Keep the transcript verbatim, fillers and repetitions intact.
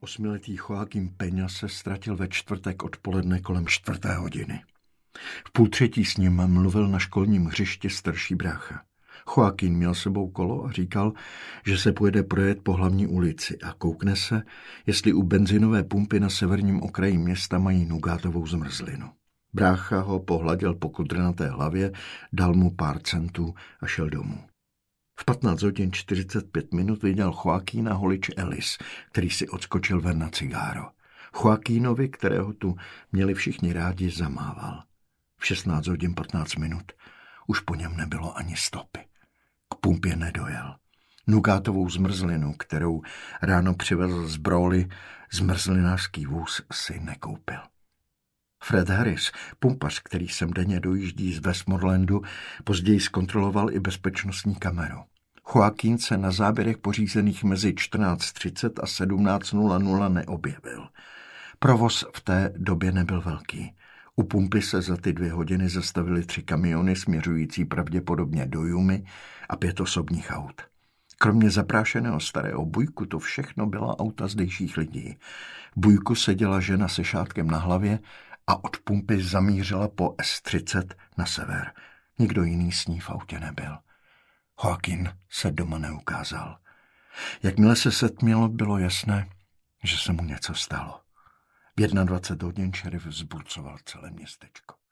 Osmiletý Joaquín Peña se ztratil ve čtvrtek odpoledne kolem čtvrté hodiny. V půl třetí s ním mluvil na školním hřišti starší brácha. Joaquín měl sebou kolo a říkal, že se pojede projet po hlavní ulici a koukne se, jestli u benzinové pumpy na severním okraji města mají nugátovou zmrzlinu. Brácha ho pohladil po kudrnaté hlavě, dal mu pár centů a šel domů. V patnáct hodin čtyřicet pět minut viděl Joaquína holič Elis, který si odskočil ven na cigáro. Joaquínovi, kterého tu měli všichni rádi, zamával. V šestnáct hodin patnáct minut už po něm nebylo ani stopy. K pumpě nedojel. Nugátovou zmrzlinu, kterou ráno přivezl z Brawley, zmrzlinářský vůz si nekoupil. Fred Harris, pumpař, který sem denně dojíždí z Westmorelandu, později zkontroloval i bezpečnostní kameru. Joaquín se na záběrech pořízených mezi čtrnáct třicet a sedmnáct nula nula neobjevil. Provoz v té době nebyl velký. U pumpy se za ty dvě hodiny zastavily tři kamiony směřující pravděpodobně do Jumy a pět osobních aut. Kromě zaprášeného starého Bujku to všechno byla auta zdejších lidí. V Bujku seděla žena se šátkem na hlavě a od pumpy zamířila po S třicet na sever. Nikdo jiný s ní v autě nebyl. Joaquín se doma neukázal. Jakmile se setmělo, bylo jasné, že se mu něco stalo. V dvacet jedna hodin šerif vzburcoval celé městečko.